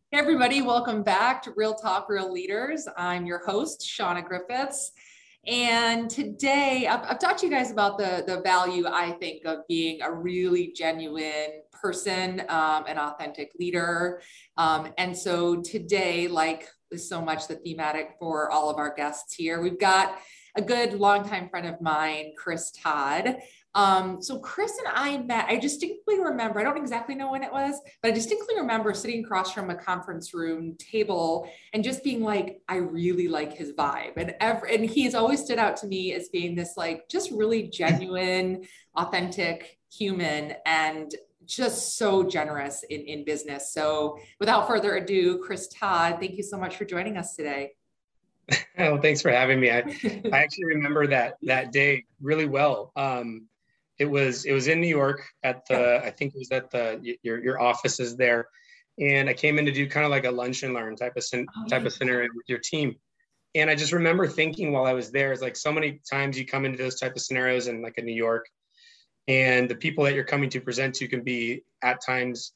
Hey everybody, welcome back to Real Talk, Real Leaders. I'm your host, Shauna Griffiths. And today I've talked to you guys about the value, I think, of being a really genuine person, an authentic leader. And so today, like so much the thematic for all of our guests here, we've got a good longtime friend of mine, Chris Todd. So Chris and I met, I distinctly remember, I don't exactly know when it was, but I distinctly remember sitting across from a conference room table and just being like, I really like his vibe. And he's always stood out to me as being this like, just really genuine, authentic human and just so generous in business. So without further ado, Chris Todd, thank you so much for joining us today. Oh, thanks for having me. I actually remember that day really well. It was in New York at Yeah. I think it was at your offices there, and I came in to do kind of like a lunch and learn Oh, type yeah. of scenario with your team. And I just remember thinking while I was there, it's like so many times you come into those type of scenarios in like in New York, and the people that you're coming to present to can be at times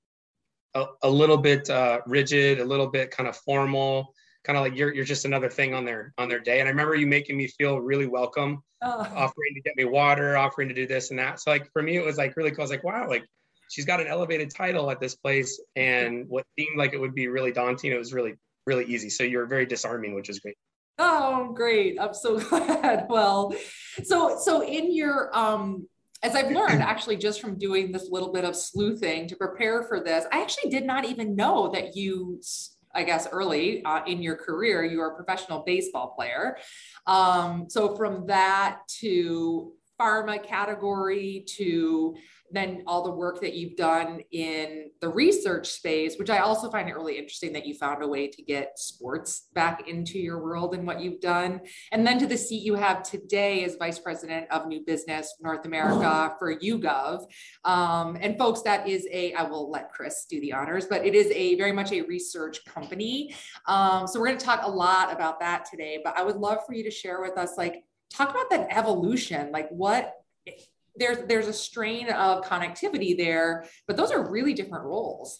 a little bit rigid, a little bit kind of formal, kind of like you're just another thing on their day. And I remember you making me feel really welcome, Oh. offering to get me water, offering to do this and that. So like for me, it was like really cool. I was like, wow, like she's got an elevated title at this place, and what seemed like it would be really daunting, it was really easy. So you're very disarming, which is great. Oh, great. I'm so glad. Well, so in your as I've learned actually just from doing this little bit of sleuthing to prepare for this, I actually did not even know that you I guess early in your career, you were a professional baseball player. So from that to pharma category to then all the work that you've done in the research space, which I also find it really interesting that you found a way to get sports back into your world and what you've done. And then to the seat you have today as Vice President of New Business North America for YouGov. And folks, that is I will let Chris do the honors, but it is very much a research company. So we're going to talk a lot about that today, but I would love for you to share with us, like, talk about that evolution, like what there's a strain of connectivity there, but those are really different roles.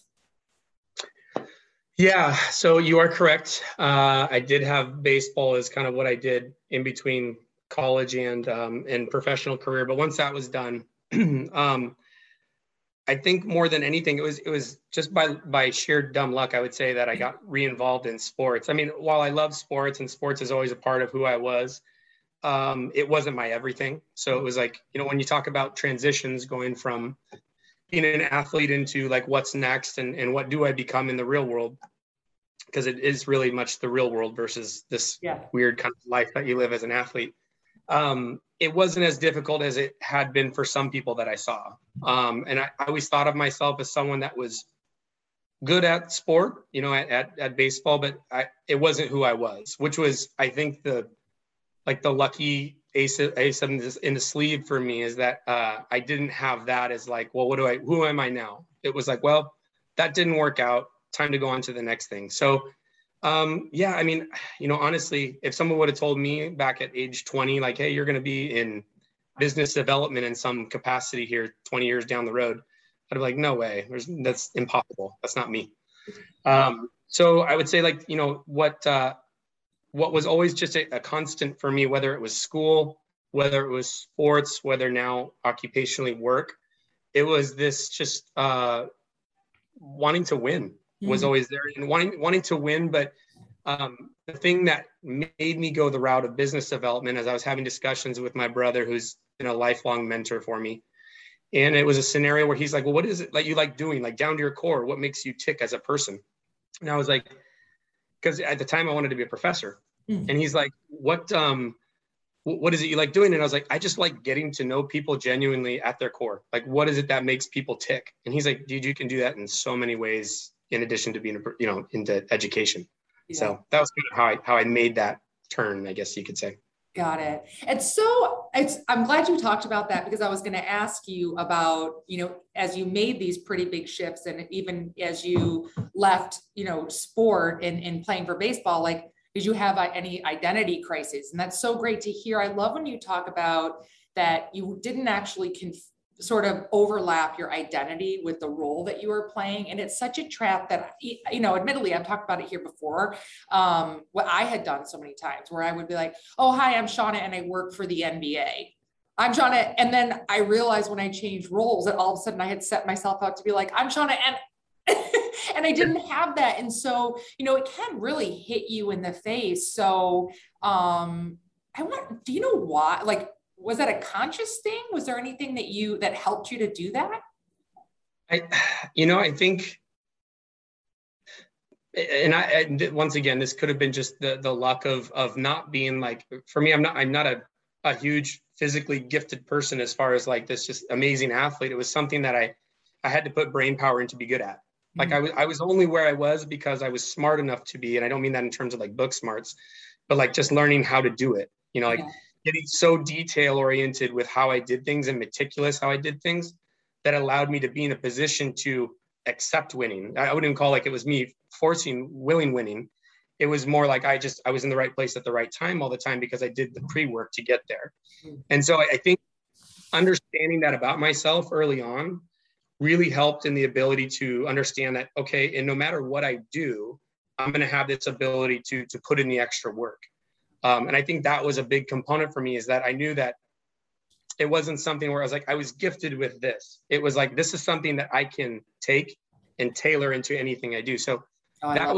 Yeah, so you are correct. I did have baseball as kind of what I did in between college and professional career. But once that was done, I think more than anything, it was just by sheer dumb luck, I would say that I got re-involved in sports. I mean, while I love sports and sports is always a part of who I was, it wasn't my everything. So it was like, when you talk about transitions going from being an athlete into like what's next and what do I become in the real world, because it is really much the real world versus this Yeah. weird kind of life that you live as an athlete. It wasn't as difficult as it had been for some people that I saw. And I always thought of myself as someone that was good at sport, at baseball, but it wasn't who I was, which was, I think, the lucky ace in the sleeve for me is that I didn't have that as like, well, who am I now? It was like, well, that didn't work out. Time to go on to the next thing. So yeah, I mean, honestly, if someone would have told me back at age 20, like, hey, you're going to be in business development in some capacity here 20 years down the road, I'd be like, no way. That's impossible. That's not me. So I would say, like, what was always just a constant for me, whether it was school, whether it was sports, whether now occupationally work, it was this just wanting to win was Mm. always there, and wanting to win. But the thing that made me go the route of business development, as I was having discussions with my brother, who's been a lifelong mentor for me, and it was a scenario where he's like, well, what is it that you like doing, like down to your core? What makes you tick as a person? And I was like, because at the time I wanted to be a professor. Mm. And he's like, what is it you like doing? And I was like, I just like getting to know people genuinely at their core. Like, what is it that makes people tick? And he's like, dude, you can do that in so many ways in addition to being, into education. Yeah. So that was kind of how I made that turn, I guess you could say. Got it. And so I'm glad you talked about that because I was going to ask you about, as you made these pretty big shifts and even as you left, sport and playing for baseball, like, did you have any identity crisis? And that's so great to hear. I love when you talk about that you didn't actually sort of overlap your identity with the role that you are playing. And it's such a trap that, you know, admittedly, I've talked about it here before. What I had done so many times where I would be like, oh, hi, I'm Shauna and I work for the NBA. I'm Shauna. And then I realized when I changed roles that all of a sudden I had set myself out to be like, I'm Shauna and and I didn't have that. And so, you know, it can really hit you in the face. So do you know why? Like, was that a conscious thing? Was there anything that helped you to do that? I think, and once again, this could have been just the luck of not being like, for me, I'm not a huge physically gifted person as far as like this just amazing athlete. It was something that I had to put brain power in to be good at. Like I was only where I was because I was smart enough to be, and I don't mean that in terms of like book smarts, but like just learning how to do it, you know, like getting so detail oriented with how I did things and meticulous how I did things that allowed me to be in a position to accept winning. I wouldn't call like it was me willing winning. It was more like I was in the right place at the right time all the time because I did the pre-work to get there. And so I think understanding that about myself early on really helped in the ability to understand that, okay, and no matter what I do, I'm going to have this ability to put in the extra work. And I think that was a big component for me, is that I knew that it wasn't something where I was like, I was gifted with this. It was like, this is something that I can take and tailor into anything I do. So that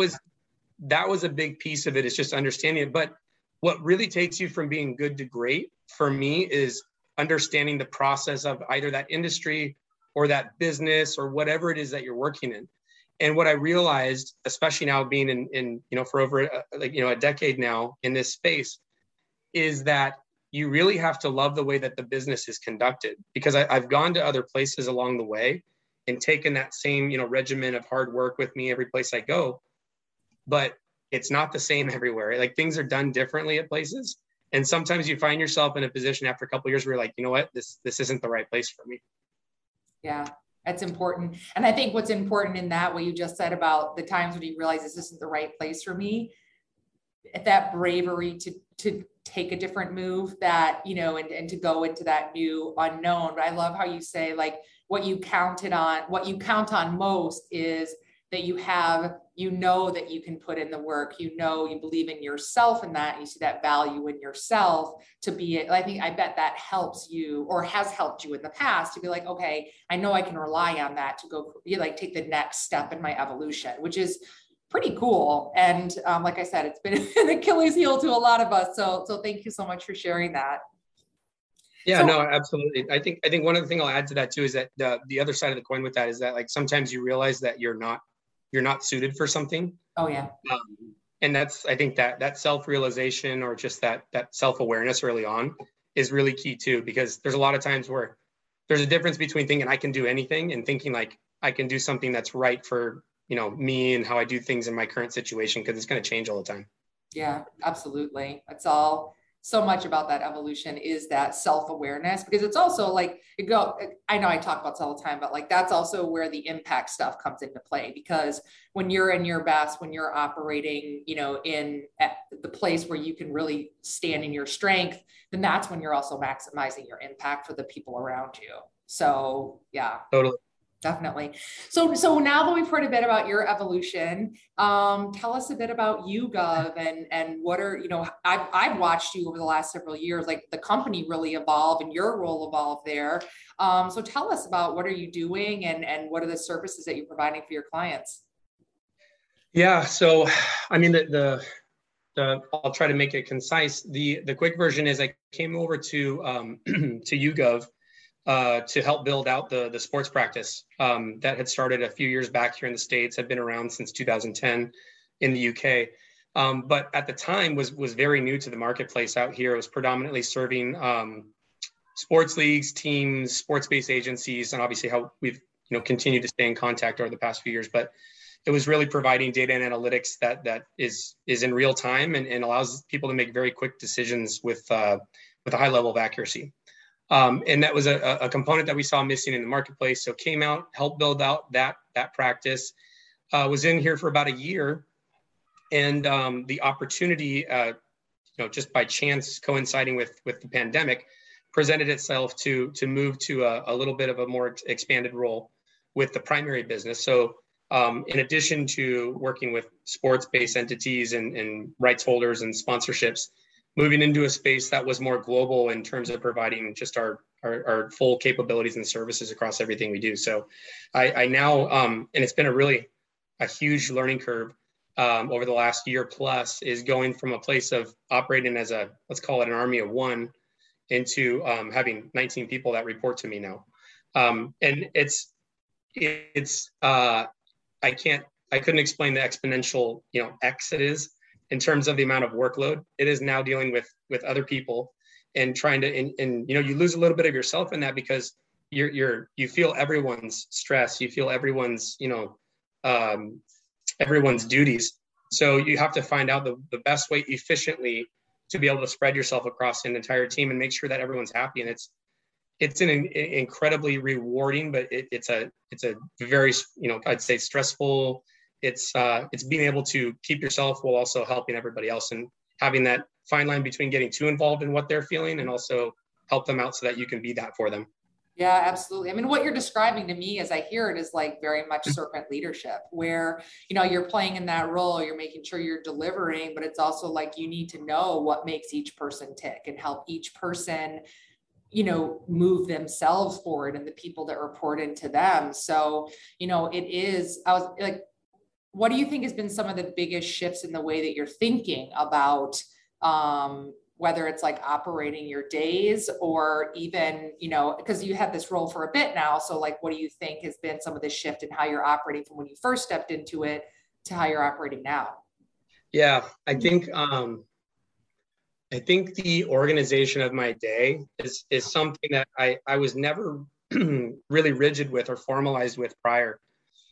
was a big piece of it, is just understanding it. But what really takes you from being good to great for me is understanding the process of either that industry or that business or whatever it is that you're working in. And what I realized, especially now being in you know, for over a decade now in this space, is that you really have to love the way that the business is conducted. Because I've gone to other places along the way and taken that same, you know, regimen of hard work with me every place I go, but it's not the same everywhere. Like things are done differently at places. And sometimes you find yourself in a position after a couple of years where you're like, you know what, this isn't the right place for me. Yeah, that's important. And I think what's important in that, what you just said about the times when you realize this isn't the right place for me, that bravery to take a different move, that, you know, and to go into that new unknown. But I love how you say, like, what you count on most is that you know that you can put in the work, you know, you believe in yourself in that, and you see that value in yourself to be it. I bet that helps you, or has helped you in the past, to be like, okay, I know I can rely on that to go, like, take the next step in my evolution, which is pretty cool. And like I said, it's been an Achilles heel to a lot of us. So thank you so much for sharing that. Yeah, no, absolutely. I think one other thing I'll add to that too is that the other side of the coin with that is that, like, sometimes you realize that you're not suited for something. Oh yeah. And I think that self-realization, or just that self-awareness early on, is really key too, because there's a lot of times where there's a difference between thinking I can do anything and thinking like I can do something that's right for, you know, me and how I do things in my current situation, because it's going to change all the time. Yeah, absolutely. That's all. So much about that evolution is that self-awareness, because it's also like, I know I talk about this all the time, but like, that's also where the impact stuff comes into play, because when you're in your best, when you're operating, you know, at the place where you can really stand in your strength, then that's when you're also maximizing your impact for the people around you. So yeah. Totally. Definitely. So now that we've heard a bit about your evolution, tell us a bit about YouGov and what are, you know, I've watched you over the last several years, like the company really evolve and your role evolve there. So tell us about what are you doing and what are the services that you're providing for your clients? Yeah. So, I mean, I'll try to make it concise. The quick version is I came over to YouGov to help build out the sports practice that had started a few years back here in the States, had been around since 2010 in the UK. But at the time was very new to the marketplace out here. It was predominantly serving sports leagues, teams, sports-based agencies, and obviously how we've, you know, continued to stay in contact over the past few years. But it was really providing data and analytics that is in real time and allows people to make very quick decisions with a high level of accuracy. And that was a component that we saw missing in the marketplace. So came out, helped build out that practice, was in here for about a year. And the opportunity, you know, just by chance coinciding with the pandemic, presented itself to move to a little bit of a more expanded role with the primary business. So in addition to working with sports-based entities and rights holders and sponsorships, moving into a space that was more global in terms of providing just our full capabilities and services across everything we do. So I now, and it's been a huge learning curve over the last year plus, is going from a place of operating as let's call it an army of one, into having 19 people that report to me now. And I couldn't explain the exponential, X it is in terms of the amount of workload. It is now dealing with other people and trying to, and you lose a little bit of yourself in that, because you feel everyone's stress, you feel everyone's, everyone's duties. So you have to find out the best way efficiently to be able to spread yourself across an entire team and make sure that everyone's happy. And it's an incredibly rewarding, but it's a very, I'd say stressful. It's being able to keep yourself while also helping everybody else, and having that fine line between getting too involved in what they're feeling and also help them out so that you can be that for them. Yeah, absolutely. I mean, what you're describing to me as I hear it is like very much servant leadership, where, you're playing in that role, you're making sure you're delivering, but it's also like you need to know what makes each person tick and help each person, move themselves forward and the people that report into them. So, I was like, what do you think has been some of the biggest shifts in the way that you're thinking about, whether it's like operating your days or even, because you had this role for a bit now. So like, what do you think has been some of the shift in how you're operating from when you first stepped into it to how you're operating now? Yeah, I think the organization of my day is something that I was never really rigid with or formalized with prior.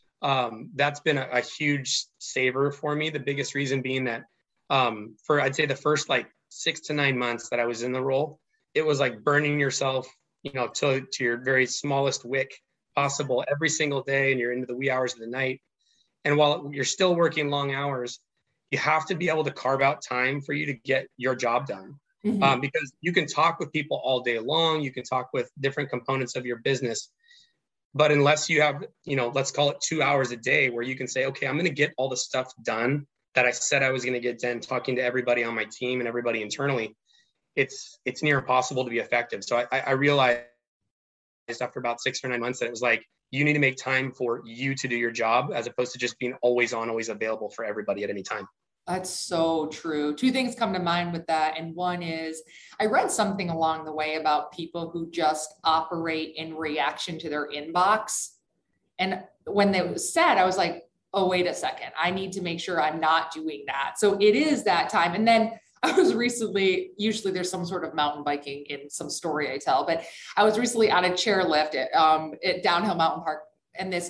That's been a huge saver for me. The biggest reason being that for, I'd say, the first like 6 to 9 months that I was in the role, it was like burning yourself, to your very smallest wick possible every single day, and you're into the wee hours of the night. And while you're still working long hours, you have to be able to carve out time for you to get your job done. Mm-hmm. Because you can talk with people all day long, you can talk with different components of your business, but unless you have, let's call it 2 hours a day where you can say, okay, I'm going to get all the stuff done that I said I was going to get done, talking to everybody on my team and everybody internally, it's near impossible to be effective. So I realized after about 6 or 9 months that it was like, you need to make time for you to do your job, as opposed to just being always on, always available for everybody at any time. That's so true. Two things come to mind with that. And one is, I read something along the way about people who just operate in reaction to their inbox. And when it was said, I was like, oh, wait a second, I need to make sure I'm not doing that. So it is that time. And then I was recently, usually there's some sort of mountain biking in some story I tell, but I was recently on a chairlift at Downhill Mountain Park. And this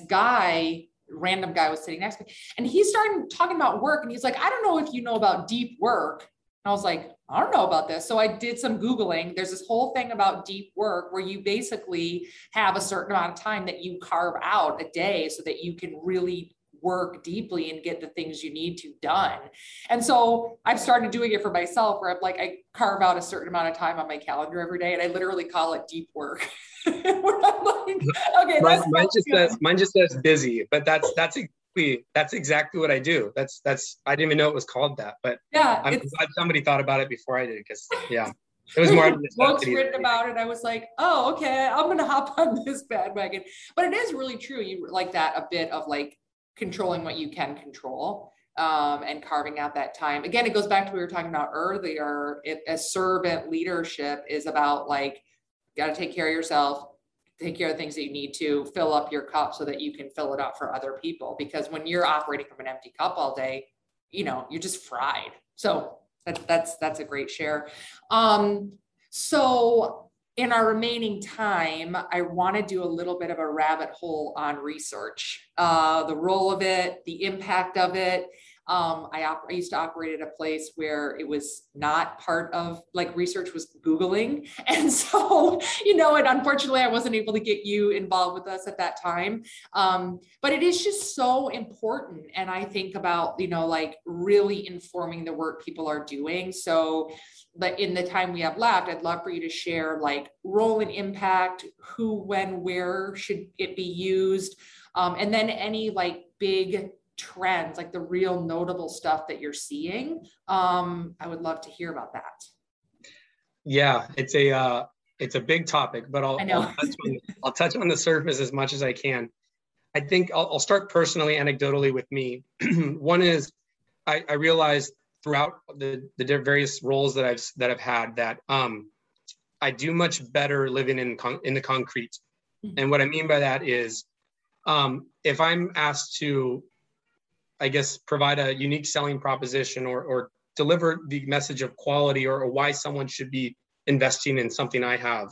random guy was sitting next to me, and he started talking about work. And he's like, I don't know if you know about deep work. And I was like, I don't know about this. So I did some Googling. There's this whole thing about deep work where you basically have a certain amount of time that you carve out a day so that you can really work deeply and get the things you need to done. And so I've started doing it for myself, where I'm like, I carve out a certain amount of time on my calendar every day, and I literally call it deep work. Where I'm like, okay, mine just says busy, but that's exactly what I do. I didn't even know it was called that, but yeah, I'm glad somebody thought about it before I did, because yeah, it was more books written about it. I was like, oh, okay, I'm going to hop on this bandwagon. But it is really true. You like that a bit of like controlling what you can control, and carving out that time. Again, it goes back to what we were talking about earlier. A servant leadership is about like, you got to take care of yourself, take care of things that you need to fill up your cup so that you can fill it up for other people. Because when you're operating from an empty cup all day, you're just fried. So that's a great share. So in our remaining time, I want to do a little bit of a rabbit hole on research, the role of it, the impact of it. I used to operate at a place where it was not part of like research was Googling. And so, and unfortunately I wasn't able to get you involved with us at that time. But it is just so important. And I think about, like really informing the work people are doing. So, but in the time we have left, I'd love for you to share like role and impact, who, when, where should it be used? And then any like big trends, like the real notable stuff that you're seeing. I would love to hear about that. Yeah, it's a big topic, but I'll touch on the surface as much as I can. I think I'll start personally, anecdotally with me. One is I realized throughout the various roles that I've had that I do much better living in the concrete. And what I mean by that is if I'm asked to, I guess, provide a unique selling proposition or deliver the message of quality or why someone should be investing in something I have,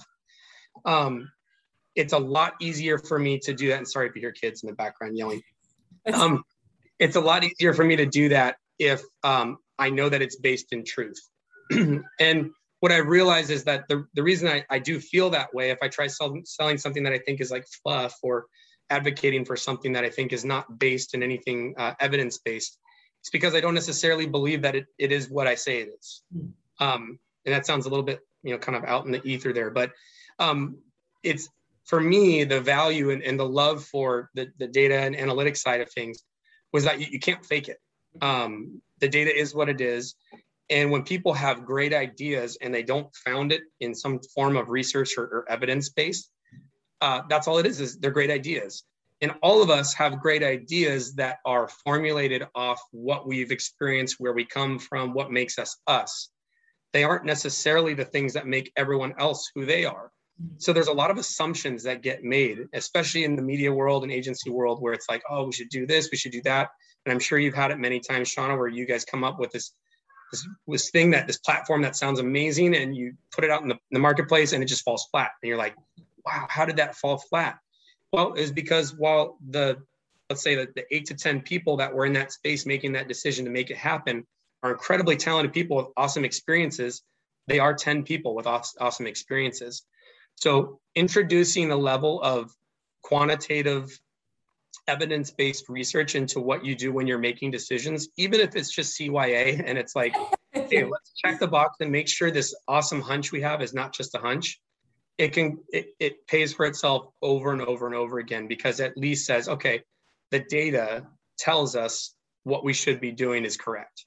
it's a lot easier for me to do that. And sorry if you hear kids in the background yelling. It's a lot easier for me to do that if I know that it's based in truth. And what I realize is that the reason I do feel that way, if I try selling something that I think is like fluff or advocating for something that I think is not based in anything evidence-based, it's because I don't necessarily believe that it is what I say it is. And that sounds a little bit, kind of out in the ether there, but it's, for me, the value and the love for the data and analytics side of things was that you can't fake it. The data is what it is. And when people have great ideas and they don't found it in some form of research or evidence-based, that's all it is they're great ideas. And all of us have great ideas that are formulated off what we've experienced, where we come from, what makes us us. They aren't necessarily the things that make everyone else who they are. So there's a lot of assumptions that get made, especially in the media world and agency world, where it's like, oh, we should do this, we should do that. And I'm sure you've had it many times, Shauna, where you guys come up with this platform that sounds amazing, and you put it out in the marketplace and it just falls flat. And you're like, wow, how did that fall flat? Well, it's because while let's say that the 8 to 10 people that were in that space making that decision to make it happen are incredibly talented people with awesome experiences, they are 10 people with awesome experiences. So introducing a level of quantitative evidence-based research into what you do when you're making decisions, even if it's just CYA and it's like, hey, let's check the box and make sure this awesome hunch we have is not just a hunch. It pays for itself over and over and over again, because it at least says, okay, the data tells us what we should be doing is correct.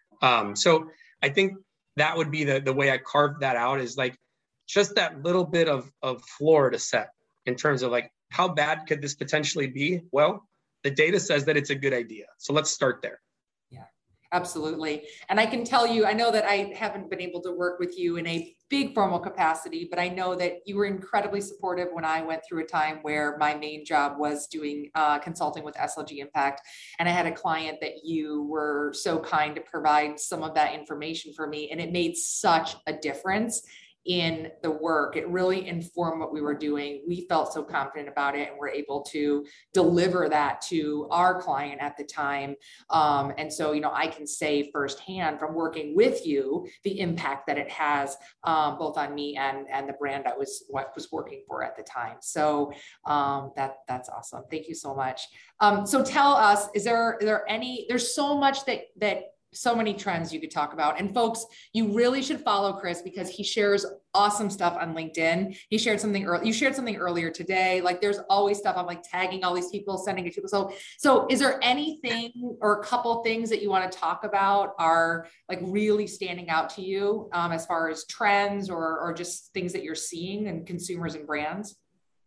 So I think that would be the way I carved that out, is like just that little bit of floor to set in terms of like, how bad could this potentially be? Well, the data says that it's a good idea. So let's start there. Yeah, absolutely. And I can tell you, I know that I haven't been able to work with you in a big formal capacity, but I know that you were incredibly supportive when I went through a time where my main job was doing consulting with SLG Impact. And I had a client that you were so kind to provide some of that information for me. And it made such a difference in the work. It really informed what we were doing. We felt so confident about it and were able to deliver that to our client at the time. And so, I can say firsthand from working with you, the impact that it has both on me and the brand I was working for at the time. So that's awesome. Thank you so much. So tell us, there's so much that so many trends you could talk about. And folks, you really should follow Chris, because he shares awesome stuff on LinkedIn. You shared something earlier today. Like, there's always stuff. I'm like tagging all these people, sending it to people. So is there anything or a couple things that you want to talk about are like really standing out to you as far as trends or just things that you're seeing in consumers and brands?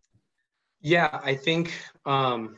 Yeah, I think the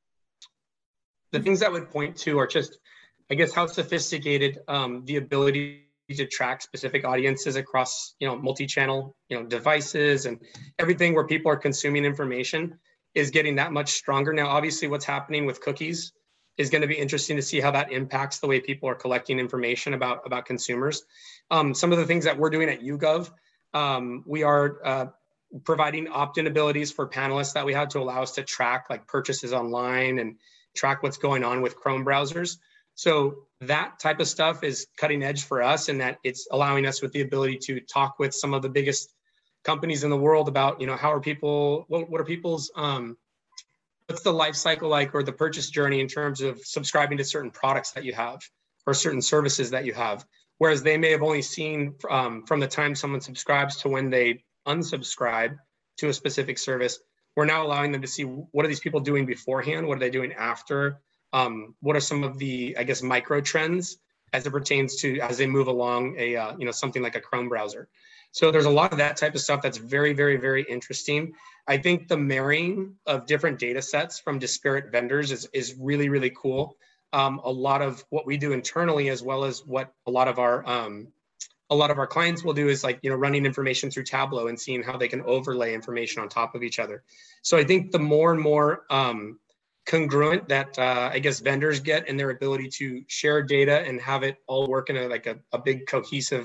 things that would point to are just, I guess, how sophisticated the ability to track specific audiences across, multi-channel, devices and everything where people are consuming information is getting that much stronger. Now, obviously, what's happening with cookies is going to be interesting to see how that impacts the way people are collecting information about consumers. Some of the things that we're doing at YouGov, we are providing opt-in abilities for panelists that we have to allow us to track like purchases online and track what's going on with Chrome browsers. So that type of stuff is cutting edge for us, and that it's allowing us with the ability to talk with some of the biggest companies in the world about, how are people, what are people's, what's the life cycle like, or the purchase journey in terms of subscribing to certain products that you have or certain services that you have. Whereas they may have only seen from the time someone subscribes to when they unsubscribe to a specific service. We're now allowing them to see, what are these people doing beforehand? What are they doing after? What are some of the, I guess, micro trends as it pertains to as they move along something like a Chrome browser. So there's a lot of that type of stuff that's very, very, very interesting. I think the marrying of different data sets from disparate vendors is really, really cool. A lot of what we do internally, as well as what a lot of our clients will do, is running information through Tableau and seeing how they can overlay information on top of each other. So I think the more and more congruent that I guess vendors get in their ability to share data and have it all work in a big cohesive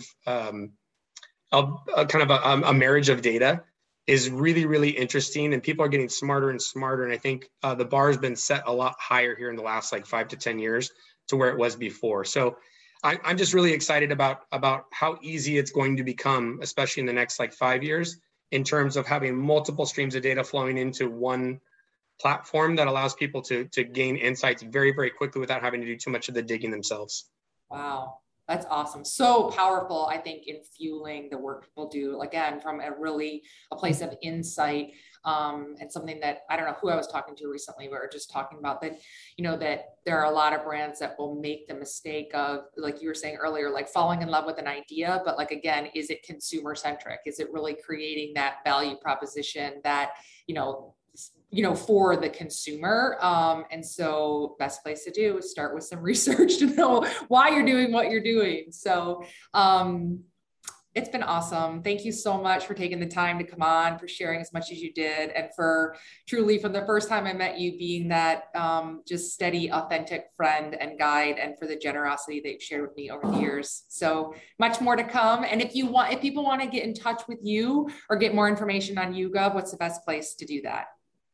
a marriage of data is really, really interesting, and people are getting smarter and smarter. And I think the bar has been set a lot higher here in the last 5 to 10 years to where it was before. So I'm just really excited about how easy it's going to become, especially in the next 5 years, in terms of having multiple streams of data flowing into one platform that allows people to gain insights very, very quickly without having to do too much of the digging themselves. Wow. That's awesome. So powerful, I think, in fueling the work people do, again, from a place of insight, and something that, I don't know who I was talking to recently, we were just talking about that, that there are a lot of brands that will make the mistake of, like you were saying earlier, falling in love with an idea, but again, is it consumer centric? Is it really creating that value proposition that, for the consumer? And so best place to do is start with some research to know why you're doing what you're doing. So it's been awesome. Thank you so much for taking the time to come on, for sharing as much as you did, and for truly, from the first time I met you, being that just steady, authentic friend and guide, and for the generosity that you've shared with me over the years. So much more to come. And if people want to get in touch with you or get more information on YouGov, what's the best place to do that?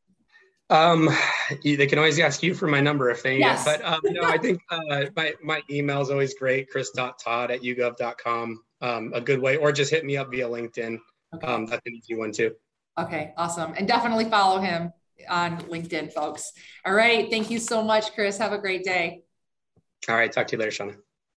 They can always ask you for my number if they need yes. it. But no, I think my email is always great, chris.todd@yougov.com. A good way, or just hit me up via LinkedIn. Okay. That's an easy one too. Okay, awesome. And definitely follow him on LinkedIn, folks. All right. Thank you so much, Chris. Have a great day. All right. Talk to you later, Shauna.